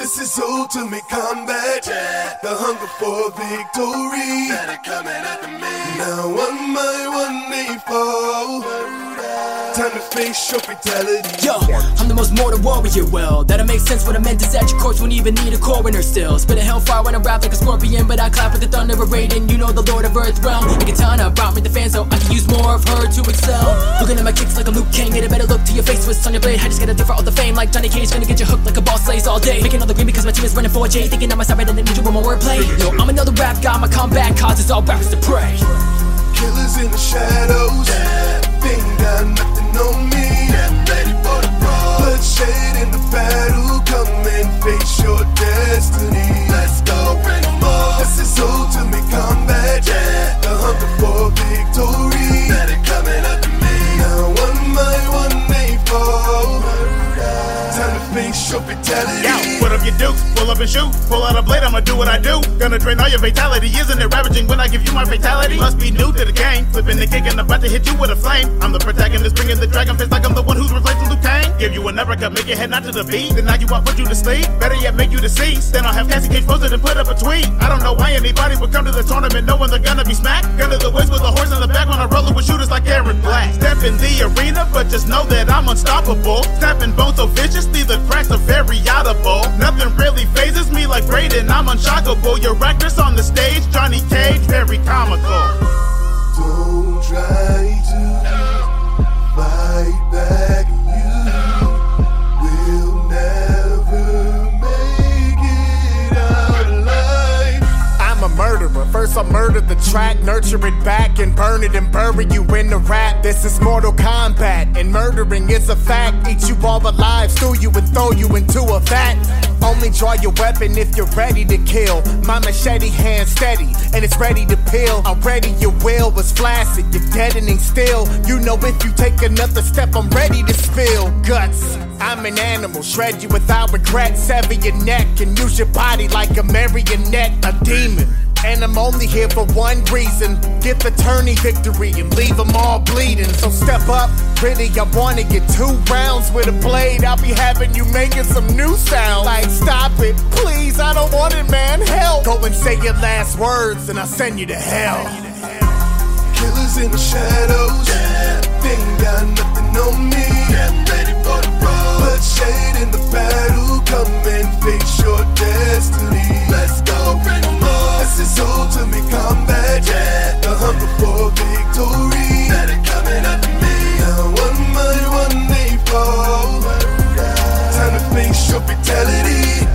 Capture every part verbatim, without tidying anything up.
This is ultimate combat, yeah. The hunger for victory. Better coming after me. Now one by one they fall. Time to face your fatality. Yo, I'm the most mortal warrior. Well, that'll make sense when I'm meant to set your course. Won't even need a coroner still. Spit a hellfire when I rap like a scorpion, but I clap with the thunder of Raiden. You know the Lord of Earth realm. The katana brought me the fan, so I can use more of her to excel. Looking at my kicks like I'm Luke King. Get a better look to your face with on your blade. I just gotta differ all the fame like Johnny Cage. Gonna get you hooked like a boss slays all day. Making all the green because my team is running four J. Thinking I'm myself better than you with my wordplay. Yo, I'm another rap guy. My combat causes all rappers to pray. Killers in the shadows, yeah. They ain't got nothing on me. Yeah, ready for the brawl. Bloodshed in the battle, come and face your destiny. Let's go, bring them all. This is ultimate combat, yeah. The hunger for victory. Better coming after me. Now one by one they fall. Time to face your fatality. Yo, put up your dukes, pull up and shoot. Pull out a blade, I'ma do what I do. Gonna drain all your fatality. Isn't it ravaging when I give you my fatality? Must be new to the game. Flipping the kick and about to hit you with a flame. I'm the protagonist, bringing the dragon fist like I'm the one who's replacing Liu Kang. Give you an uppercut, make your head not to the beat. Then now you want put you to sleep. Better yet, make you deceased. Then I'll have Cassie Cage posted and put up a tweet. I don't know why anybody would come to the tournament knowing they're gonna be smacked. Gun to the waist with a horse in the back when I roll with shooters like Eric Black. Step in the arena, but just know that I'm unstoppable. Snapping bones so viciously, the cracks are very audible. Nothing really phases me like Raiden, I'm unshockable. Your actress on the stage, Johnny Cage, very comical. Don't try to fight back, you will never make it out alive. I'm a murderer, first I murder the track, nurture it back and burn it and bury you in the rap. This is Mortal Kombat, and murdering is a fact. Eat you all alive, stew you and throw you into a vat. Only draw your weapon if you're ready to kill. My machete hand steady, and it's ready to peel. Already your will was flaccid, you're deadening still. You know if you take another step, I'm ready to spill guts. I'm an animal, shred you without regret. Sever your neck and use your body like a marionette. A demon, and I'm only here for one reason. Get the tourney victory and leave them all bleeding. So step up, really I wanna get two rounds with a blade. I'll be having you making some new sounds. Like stop it, please, I don't want it, man, help. Go and say your last words and I'll send you to hell. Killers in the shadows, yeah. They ain't got nothing on me. Yeah, ready for the brawl. Bloodshed in the battle, come and face your destiny. Let's go, bring them all. This is ultimate combat, yeah. The hunger for victory. Better coming after me. Now one by one they fall. Time to face your fatality.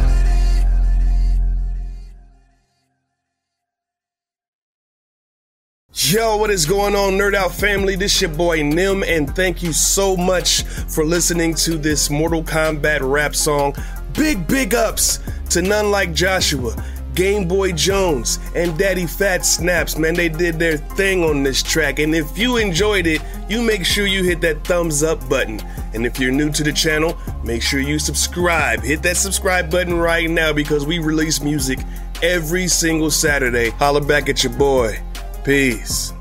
Yo, what is going on, Nerd Out family? This your boy Nim, and thank you so much for listening to this Mortal Kombat rap song. Big, big ups to None Like Joshua, Game Boy Jones, and Daddy Fat Snaps. Man, they did their thing on this track, and if you enjoyed it, you make sure you hit that thumbs up button. And if you're new to the channel, make sure you subscribe. Hit that subscribe button right now because we release music every single Saturday. Holla back at your boy. Peace.